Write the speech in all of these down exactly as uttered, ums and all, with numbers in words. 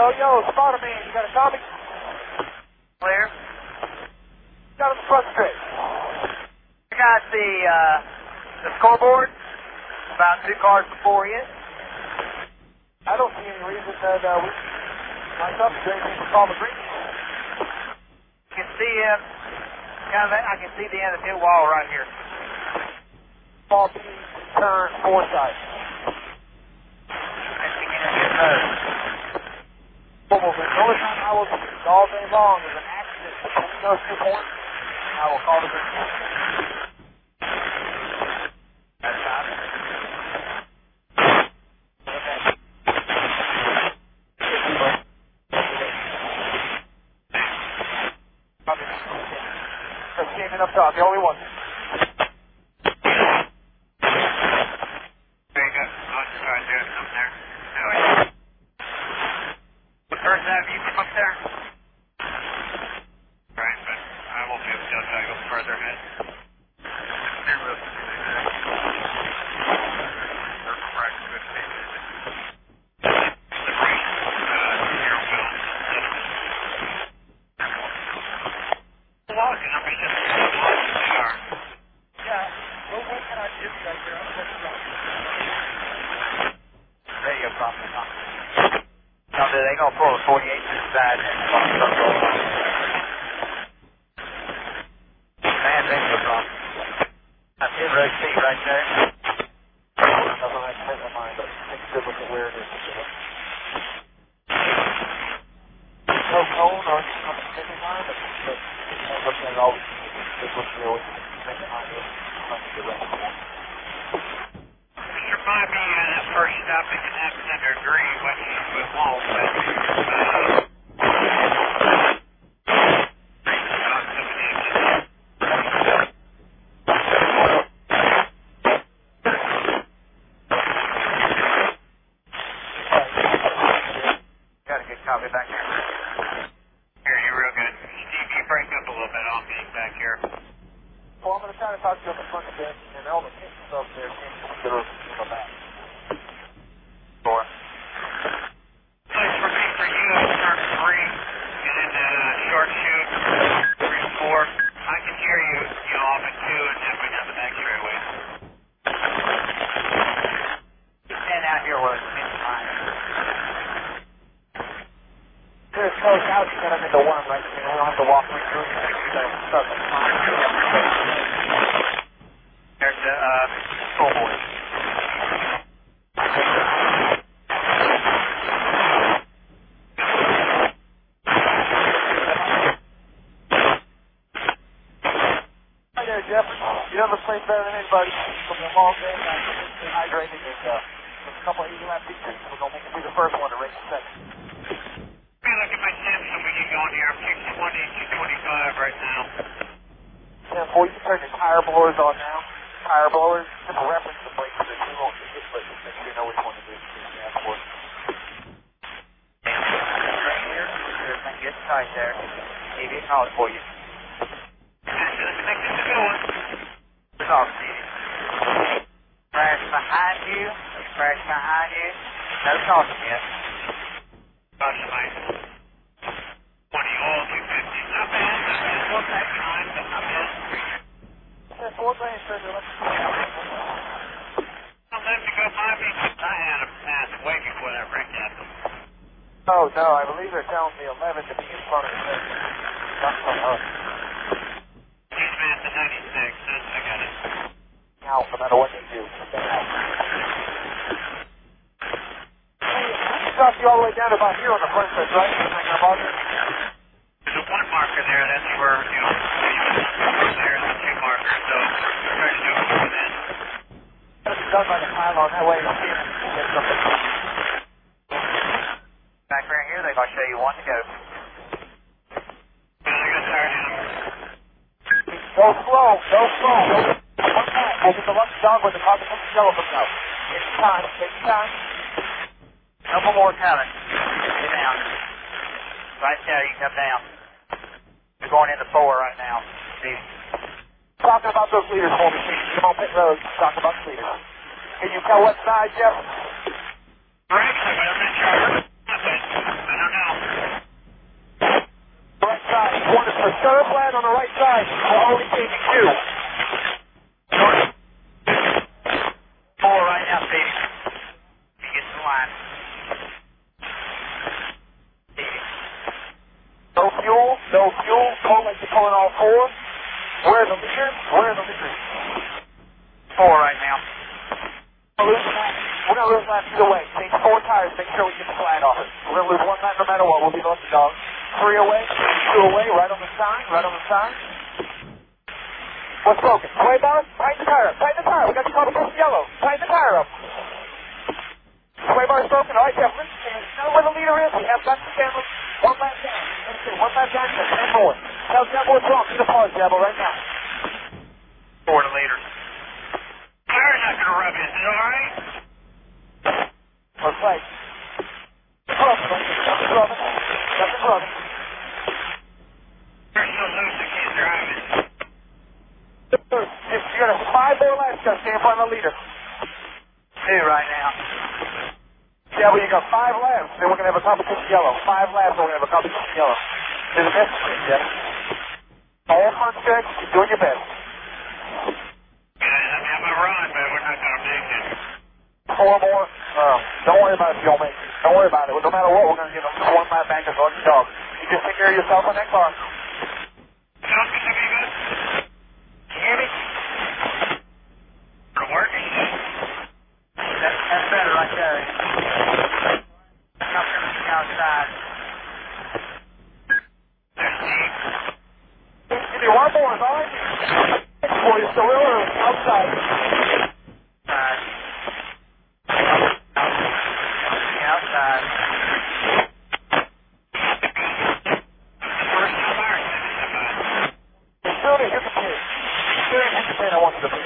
Yo, yo, spotter man, you got a copy? Clear. Got on the front straight. I got the, uh, the scoreboard about two cars before you. I don't see any reason that, uh, we, myself, is there anything for Paul McGreen? You can see, uh, kind of, I can see the end of the pit wall right here. Paul B, turn four side. That's beginning to get low. The only time I will see all day long is an accident between those two points, and I will call the green light. That's fine. Just came in up top, the only one. Very good. I'll just try to do it up there. Anyway. First have you come up there? Right, but I won't be able to tell you I go further ahead. There you go, probably not. No, they're going to pull a forty-eight to the side and fuck up the whole line. Man, there's no problem. That's it, road C right there. Nothing I can make my mind, but it's good looking where it is. No cone or nothing to make my mind, but I'm looking at it always. It's looking at always make my mind is the rest of it. Remind me of that first stop in Alexander Green, west of Walls. Got a good copy back here. Here, you're real good. Steve, you break up a little bit on me back here. Well, I'm going to try to talk to you on the front of this, and all the kids up there can't consider it from the back. Four. Place for me for you, turn three, and then uh, short shoot, three and four. I can hear you, you know, off at two, and then we have the next straightaway. Just stand out here where it's in line. There's no doubt you got them into one right there. I don't have to walk right through it. There's the uh, scoreboard. Hi there, Jeff. You know this place better than anybody. From the long game, I'm stay hydrated, and uh, there's a couple of easy lap features. We're going to make it be the first one to race the second. Let me look at my temps and we get going here. I'm six twenty, two twenty-five right now. Yeah, boy, you can turn your tire blowers on now. Tire blowers, just reference the brakes that you won't get, but just make sure you know which one to do. Yeah, for it. Right here, everything gets tight there. Maybe it's hard for you. Let's make this a good one. It's off, Steve. Crash behind you. Crash behind you. No talking yet. Crash behind you. twenty oil, two fifty. Not bad, not bad. One back time, but not bad. Yeah, four lanes, sir. Let's go. Don't let me go by me. I had a pass way before that wreck happened. Oh, no, I believe they're telling me eleven to be in front of the thing. Not from us. He's man to ninety-six. I got it. Now, no matter what they do. Stop you all the way down to about here on the front stretch, right? There's a one marker there. That's where, you know, there's a two marker. So we're trying to do it before then. It's done by the pylon. That way you'll see it. Get something. Back right here, they're going to show you one to go. Yeah, they're going to start him. Go slow. Go slow. We'll get the lucky dog with the pocket from the yellow book out. Take your time. Take your time. Couple more coming. Get down. Right there, you come down. You're going into four right now. See? Talking about those leaders for me, please. Come on, pit road. Talk about the leaders. Can you tell what side, Jeff? Right, but I'm not sure. I don't know. like you're pulling all four. Where are the leaders? Where are the leaders? Four right now. We're going to lose lap either way. Change four tires. Make sure we get the flag off it. We're going to lose one lap no matter what. We'll be lucky dogs. Three away. Two away. Right on the sign. Right on the sign. What's broken? Away, boss. Tighten the tire up. Tighten the tire. We got the competition yellow. Tighten the tire up. Sway bar's broken. All right, gentlemen. And know where the leader is. We have got the cameras. One lap down. Let's see. One lap down. Ten more. Tell Jabbo what's wrong. Get the pause, Jabbo, right now. Four to leader. Tire's not going to rub it. Is it all right? Looks like. Nothing rubbing. Nothing rubbing. There's no loose. I can't drive it. If you got a five more laps, you got to stay in front of the leader. Two right now. Yeah, well, you got five laps, then we're going to have a competition yellow. Five laps, we're going to have a competition yellow. There's a message, Jeff. All front stretch, you're doing your best. I'm having a run, but we're not going to make it. Four more. Uh, don't worry about it if you don't make it. Don't worry about it. No matter what, we're going to get them one lap back as long as you dog. You just take care of yourself in that car. Sounds good to me, good. Can you hear me? We're working. That's, that's better right there. Come from the outside. There's Steve. Give me one more, all right? For you, so we're outside. Outside. The outside. First fire. As soon as you can pay. As soon as you can pay, I want you to pay.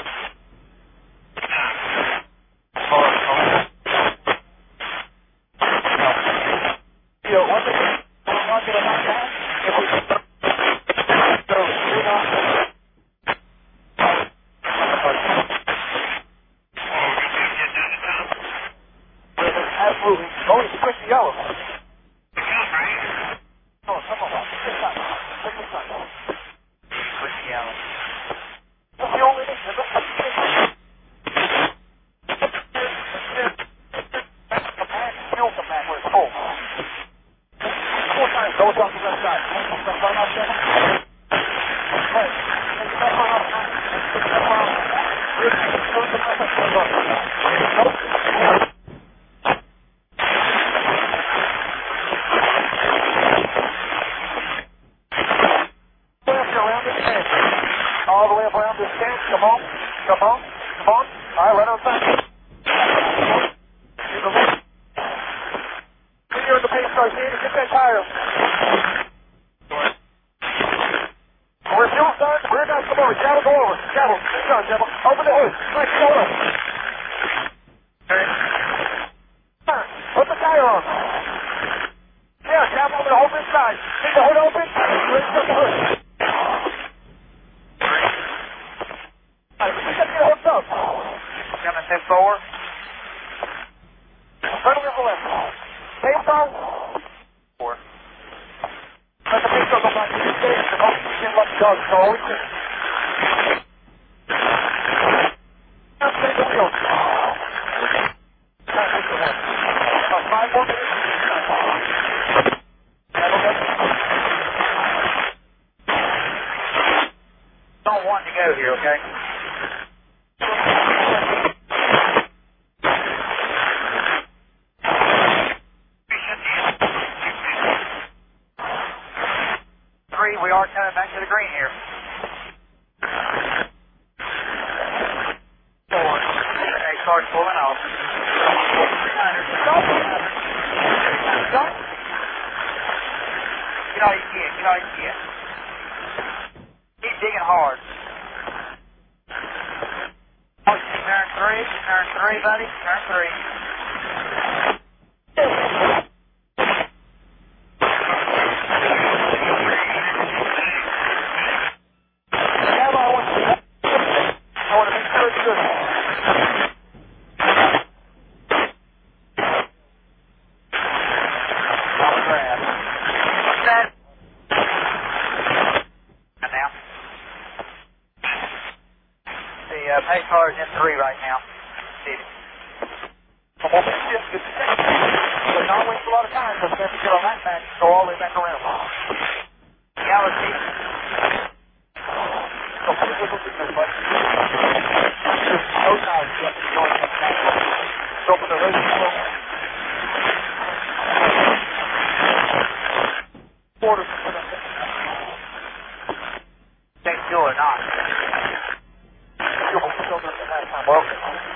You know, one thing we're talking about that, if we can so we're not absolutely. Oh, it's quick and yellow. Oh, come on. This side. This side. Quick yellow. That's the only thing. That's the thing. Fuel come back where it's full. Four times. Go down to the left side. Step right off there. Right. Step right off there. Step right off there. Nope. All the way up around this tent. Come on. Come on. Come on. All right, right on time. You're in the pace car. See, get that tire. We're still done. We're done. Come over. Jabba, go over. Jabba. Sit down, Jabba. Open the hood. Right, go over. Put the tire on. Yeah, Jabba, open the hood inside. Keep the hood open. Ready to put the hood. Coming to four. Turn over the left. Pace car. Four. Let the pace car go back to the stage. The most you can let the dogs go. Always good. Just take the wheel. About five more minutes. Don't want to go here, okay? We are coming back to the green here. Four. Okay, car's pulling off. three hundred. Stop. Stop. Get all you can. Get all you can. Keep digging hard. Oh, turn three. Turn three, buddy. Turn three. Uh, pace car is in three right now. See it. Come on, just get the check. So not waste a lot of time because we have to get on that back and go all the way back around. You Galaxy. So please look at this, bud. No time yet. Open the hood. Quarters. Take fuel or not. Fuel still not the last time. Well,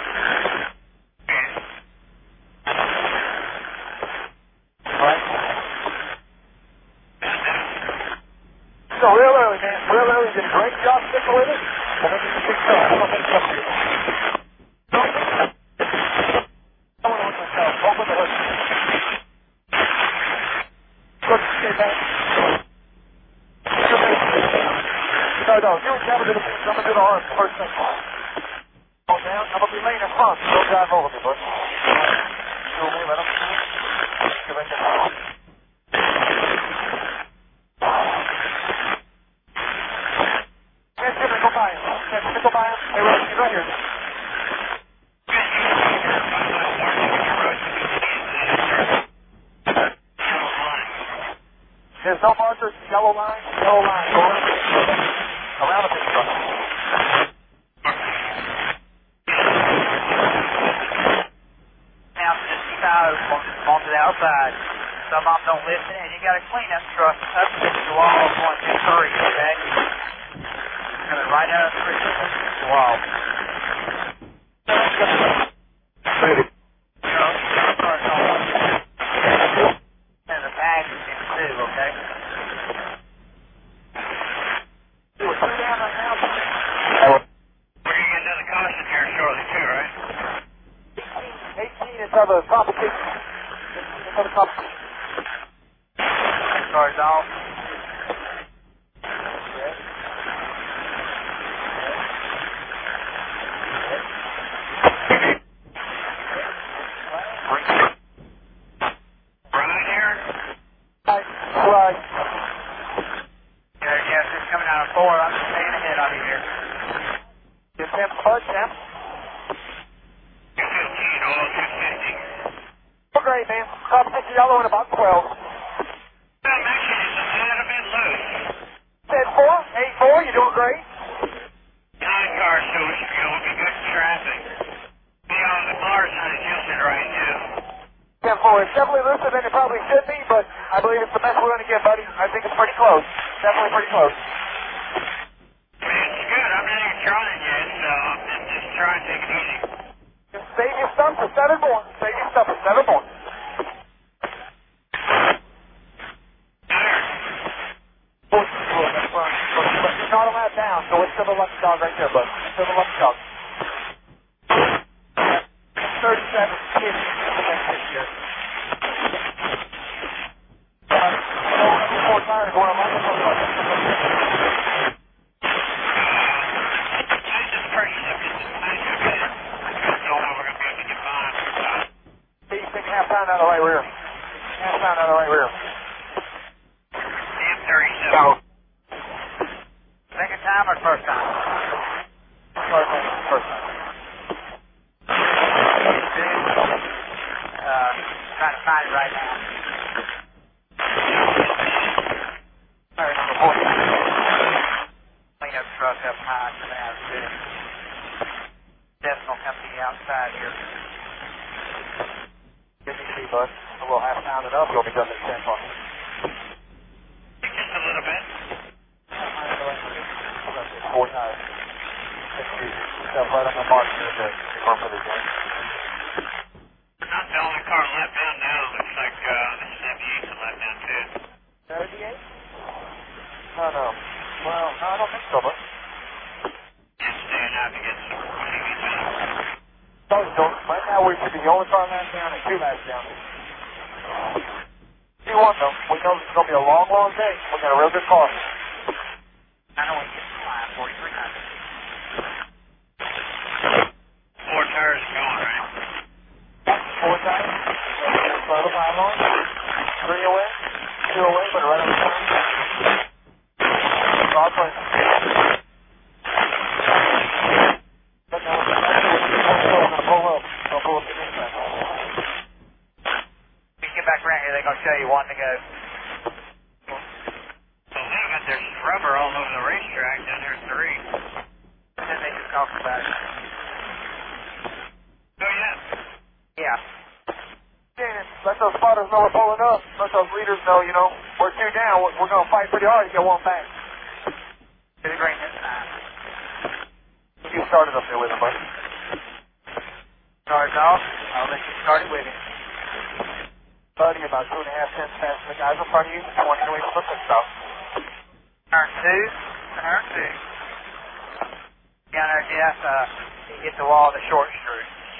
alright. So real early, man. Real early. Did a great job sticking with it. We'll make it a big show. We'll make it a big show. I want to look myself. Open the hood. Good to see that. No, no. You and Kevin do the I'm going to do the arms first thing. Hold down. I'm going to be laying in front. Don't drive over me, bud. You'll me, let him. Give it to me. Go by him. Go by him. Hey, Russ, he's right here. There's no markers, yellow line, yellow line, going around the big truck. Now, just keep out onto the outside. Some of them don't listen, and you got to clean that truck up to the wall one, two, three, okay? Coming right out of the street. Wow. And the bags in too, okay? You were two down right now. We're going to get another caution here shortly too, right? eighteen is of a competition. eighteen is of a competition. Cars off. Right. Yeah, yeah, it's coming out of four. I'm just staying ahead out of here. Get Sam Bud, Sam. two fifteen, all two fifty. Oh, great, man. Competition yellow in about twelve. I'm actually just a little bit loose. ten four, eight four, you're doing great. Nine cars, so we should be able to be good in traffic. You know, the car's not adjusted right now. ten four, it's definitely looser than it probably should be, but I believe it's the best we're going to get, buddy. I think it's pretty close. Definitely pretty close. I mean, it's good. I'm not even trying yet, so I'm just trying to take it easy. Just save your stuff for seven more. Save your stuff for seven more. There. You're not allowed down, so it's still a lucky dog right there, bud. Still a lucky dog. thirty-seven, fifty. Four tires going on. Half pound out of the right rear. Half pound out of the right rear. M thirty-seven. Second time or first time? First time. First time. Uh, trying to find it right now. Alright, number four. Clean up truck up high coming out of the city. Decimal coming to the outside here. Give me three, bud. A little half pound it up, you'll be done at ten bucks. Just a little bit. Four tires. Stuff right on the mark here to confirm for the game. We're not the only car left down now. Looks like uh, the seventy-eight's a left down too. seventy-eight? No, no. Well, no, I don't think so, bud. Just staying out to get some T V time. So, so, right now we should be the only car laps down and two laps down. See one though, we know it's going to be a long, long day. We got a real good car. I know we get some line, forty-three hundred. Four tires going, right? Four tires. Slow the five on. Three away. Two away, but right on the corner. Cross play. But now we're going to pull up. I'll pull up the inside. We get back around here, they're going to show you one to go. So they got their rubber all over the racetrack down there at three. And then they just talk about it. Oh, yeah. Yeah. Yeah, let those spotters know we're pulling up. Let those leaders know, you know, we're two down. We're, we're going to fight pretty hard to get one back. To the green this time. You started up there with him, buddy. Starts off. I'll let you start it with him. Buddy, about two and a half tenths past the guys in front of you, twenty away from the pit stop. Turn two. Turn two. Down there, Jeff, uh, hit the wall of the short screw.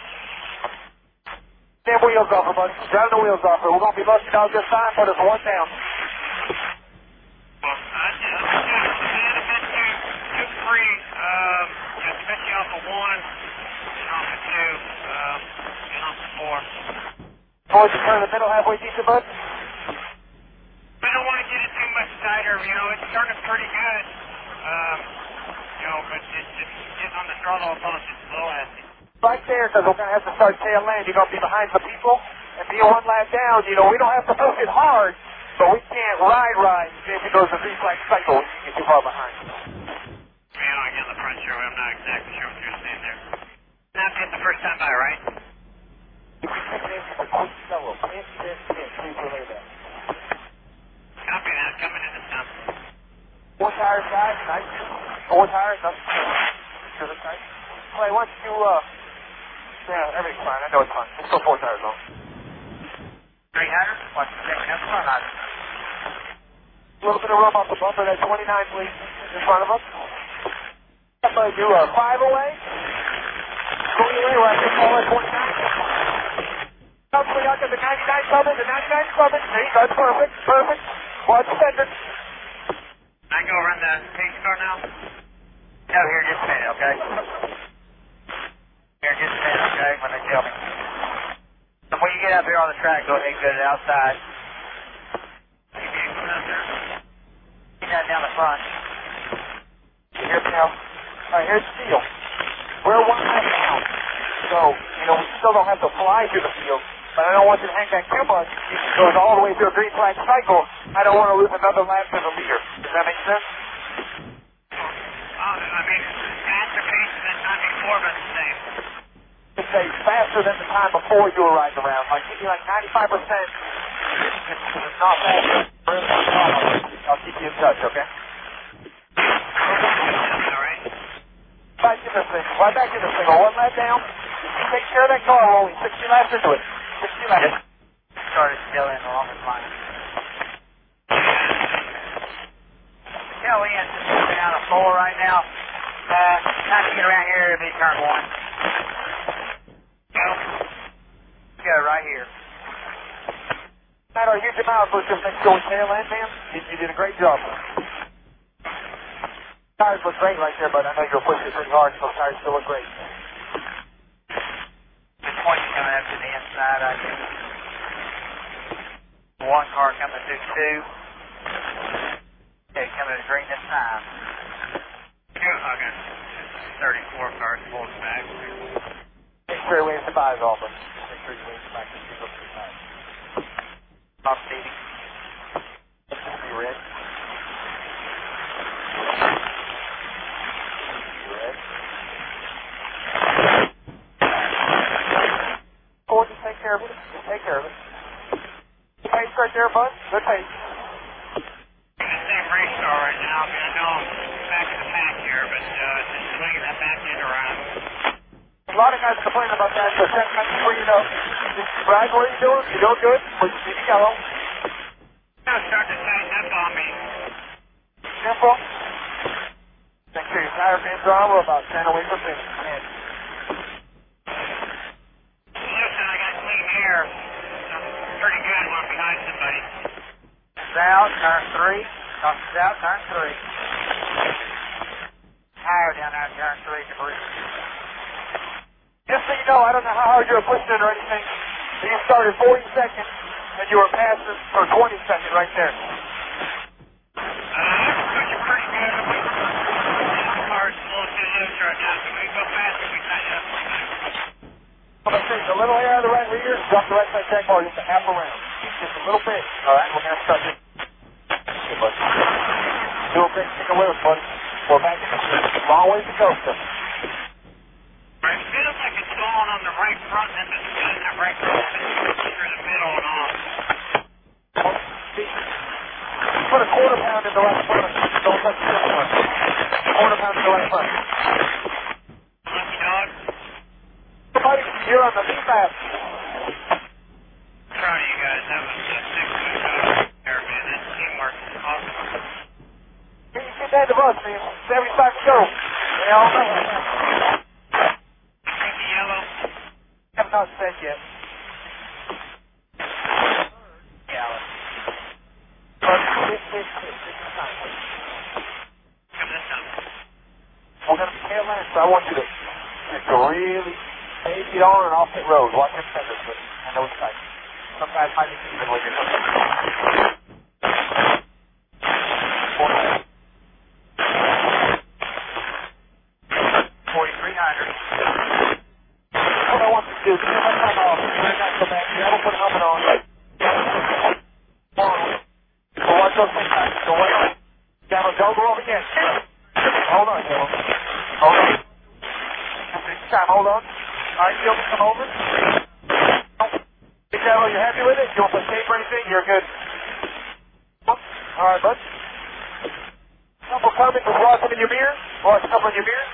Damn wheels off her, buddy. Driving the wheels off her. We're going to be busting out this time, but it's one down. Well, I did. I did. I did two, two, three. Um, just bet you off of one, and off of two, um, and off of four. Boys, you turn the middle halfway decent, bud? We don't want to get it too much tighter. You know, it's turning pretty good. Um, you know, but it's just getting on the throttle opposed to slow at it. Right there, because we're going to have to start tail end. You're going to be behind the people, and being one lap down, you know, we don't have to push it hard, but we can't ride, ride. If it goes a three-flag cycle, we can get too far behind. Man, I get on the front show. I'm not exactly sure what you're saying there. Not hit the first time by, right? If we take it in for a quick fellow, can't see this, can't please relay that. Copy that. Coming in this time. Four tires, guys, nice. Four tires, nothing. Sure, that's nice. Clay, why don't you, uh, yeah, everything's fine. I know it's fine. Let's go four tires on. three hundred? Watch the second up front on it. A little bit of room off the bumper. That twenty-nine, please, in front of us. I'm going to do a five away. Going away, right there, call at twenty-nine. Hopefully, I'll get the ninety-nine coming, the ninety-nine coming. There you go, perfect, perfect. Watch the center. I go run the pace car now? No, here just a minute, okay? Here just a minute, okay, when they tell me. So when you get up here on the track, go ahead and get it outside. You can put up there. Get that down the front. Here's now. All right, here's steel. We're one lap down. So, you know, we still don't have to fly through the field, but I don't want you to hang back too much. You can go all the way through a green flag cycle. I don't want to lose another lap to the leader. Does that make sense? Oh, I mean, faster pace than the time before, but the same. It's a faster than the time before you were riding around. Like, give me like ninety-five percent. It's not faster. I'll keep you in touch, okay? All right. Back in this thing. Right back in this thing. One lap down. You take care of that car. We're only sixty laps into it. sixty laps. Started still in the longest line. Tail end, just moving down the floor right now. Uh, time to get around here, it'll be turn one. Go. Go right here. Not a huge amount of push just next to going tail end, man. You, you did a great job. Tires look great right there, but I know you're pushing pretty hard, so tires still look great. The twenty coming up to the inside, I think. One car coming through two. Okay, coming to green this time. Two, okay. thirty-four cars pulled back. Make sure he waves the eyes off him. Make sure he waves the back and see up three times. Off Stevie. Be red. Be red. Go just take care of it. Just take care of it. Good pace right there, bud. Good pace. Same race car right now. I mean, I know I'm back in the pack here, but uh, just swinging that back end around. A lot of guys complain about that, so that's not before you know. Just ride what you're doing. You're doing good. But you see the yellow. Now start to tighten up on me. Simple. Make sure your tire fans are on. We're about ten away from finish. Listen, I got clean air. I'm pretty good when I'm behind somebody. South, turn three. Talk to south, turn three. Higher down there, turn three, debris. Just so you know, I don't know how hard you were pushing it or anything. You started forty seconds, and you were passing for twenty seconds right there. Uh, I'm pushing pretty good. The car's slow to the loose right now, so we go fast if we tighten up. I'm going to take a little air out of the right rear, drop the right side check bar just a half around. Just a little bit. All right, we're going to start this. Good, bud. Do a big stick of wheels, buddy. We're back in the street. Long ways to go, sir. It feels like it's going on the right front and it's in that right front through the middle and on. Put a quarter pound in the left front. Don't touch the left front. Quarter pound in the left front. Lucky dog. Somebody, you're on the V map. Proud of you guys. That was a six good job there, man. That teamwork is awesome. You get that to us, man. seventy-five to go. They all know it. Take the yellow. Have not said yet. Yellow. But this, this, this, this is time. Come this time. We're going to be tail end, so I want you to just really take it on and off the road. Watch your fenders, but I know it's tight. Sometimes I need to even when you're forty-three hundred. What I want you to do is get my time off. Bring that go back. You haven't put a helmet on. So watch those things back. So wait on. Gamma, don't go over again. Hold on, Gamma. Hold on. Take your time. Hold on. All right, you come over. Hey, Gamma, you happy with it? You want to put tape or anything? You're good. All right, bud. Couple comments with watching in your mirror. Watch a couple in your mirror.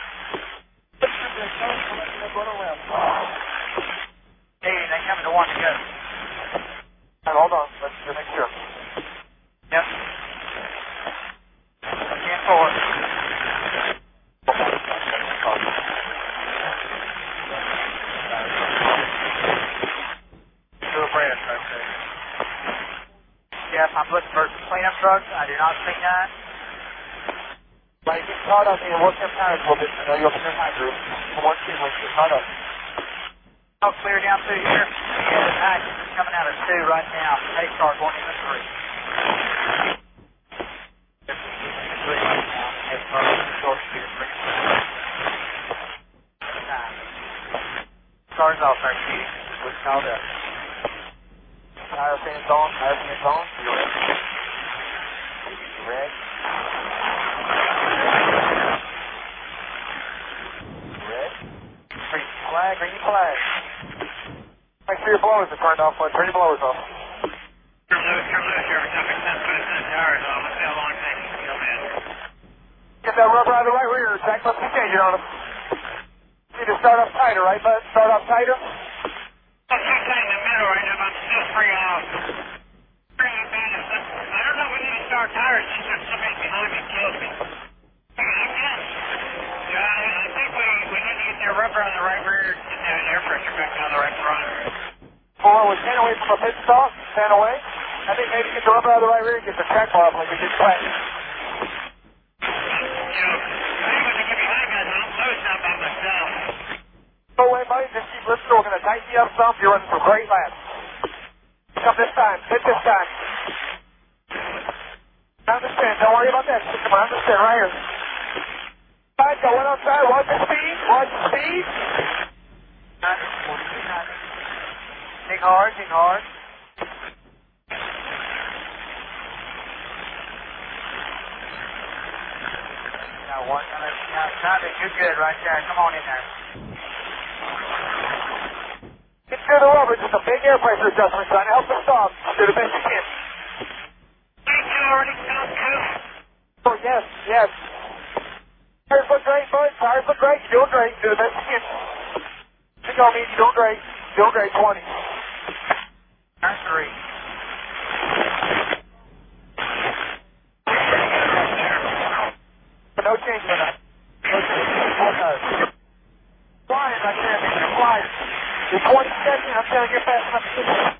Hey, they coming to one to go. Right, hold on. Let's do make sure. Yep. ten four. Do a branch right there. Yes, I'm looking for cleanup trucks. I do not see none. Right, get caught up here. Work them tires a little bit. You know, you'll clear my group. Come on, see when you get caught up. I'll clear down through here. Yeah, the package is coming out of two right now. They start going into three. Three right now. They start going to short speed three. Stars off our key. What's called up. Tire fans on. Tire fans on. You ready? You ready? Green flag, green flag. Make sure your blowers are turned off, bud. Turn your blowers off. Turn loose, turn loose. You're every time we send put the tires on. Let's see how long it takes to go in. Get that rubber out of the right rear. Jack, let's be changing on them. Need to start up tighter, right, bud? Start up tighter. Let's try tight in the middle right now, but I'm still free off. Free off, man. I don't know if we need to start tires since there's somebody behind me kills me. Yeah, I think we, we need to get that rubber on the right rear and that air pressure back on the right front. Four, we're ten away from a pit stop. ten away. I think maybe get the rubber out of the right rear and get the track bar up like we did flat. You know, I ain't going to get behind guys. I'm loading up by myself. No way, buddy. Just keep listening. We're going to tighten you up some. You're running some great laps. Come this time. Hit this time. I understand. Don't worry about that. Come on, I understand right here. All right, go one outside. Watch the speed. Watch the speed. Dig hard, dig hard. Now one, now try to do good right there. Come on in there. Get through the rubber. Just a big air pressure adjustment. Trying to help the stop. Do the best you can. Thank you already, Tom Coop. Oh, yes, yes. Tires look great, bud. Tires look great. You're doing great. Do the best you can. You know me. You're doing great. You're doing great. twenty. Turn three. No change in that. No change. Flying back there, man. You're flying. You're twenty seconds. I'm trying to get fast enough to get you.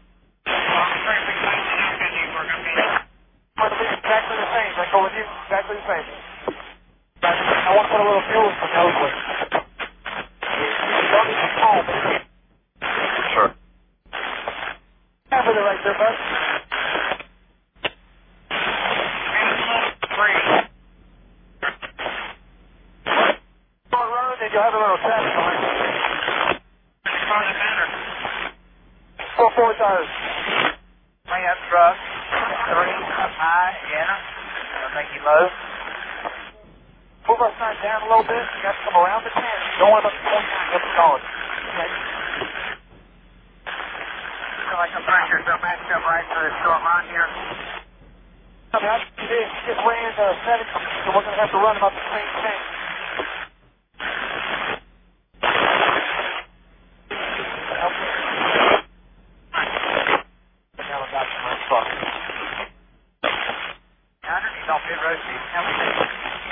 But it's exactly the same. I go with you. Exactly the same. I want to put a little fuel in the nose with it. You don't need to call, baby. Sure. Half of it right there, bud. Three. Start running, and you'll have a little traffic on it. Car the better. Four forward tires. Bring up truck. Three up high, Vienna. thank you, low. Move our sign down a little bit. You got to come around the ten. Don't worry about the twenty-nine. Let's go. Okay. Feel like the pressure's up, matched up right for the short run here. I mean, I did. He just ran uh, seventeen, so we're going to have to run about the same thing. Now I got some nice fuck. Underneath off pit road, Steve. How many minutes?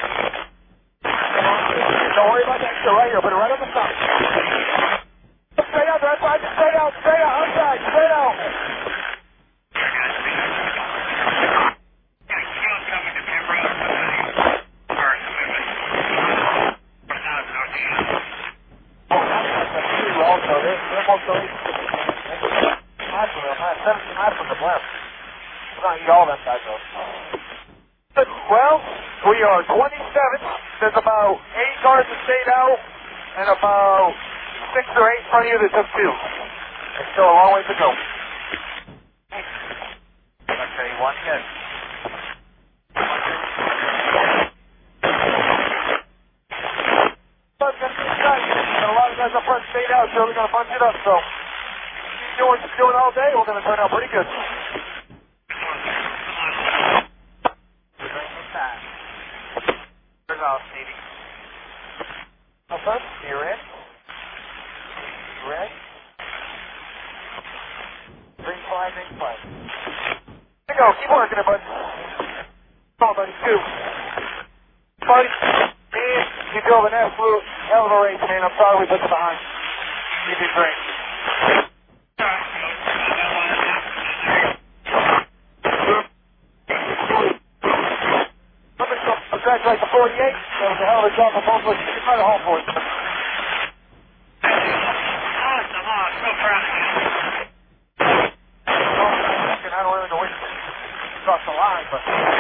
Don't worry about that shit right here. Put it right on the side. Straight out, that's right. Straight out, straight out, outside, straight out. Also, they're, they're most of miles from them, seventeen miles from the left. We're going to eat all them guys though. Well, we are twenty-seven. There's about eight cars that stayed out, and about six or eight in front of you that took two. There's still a long way to go. Okay, one good. A lot of guys up front stayed out, so we're going to bunch it up. So, keep doing what you're doing all day. We're going to turn out pretty good. Where's off, Stevie? Up front, you ready? You ready? Green flag, green flag. There you go. Keep working it, bud. Come on, buddy. Two. Buddy. Man, you drove an absolute hell of a race, man. I'm sorry we put you behind. You did great. Congratulate the forty-eight. That was a hell of a job for both of us. It's right at home for you. Awesome, oh, so proud of you. I don't really know which across the line, but...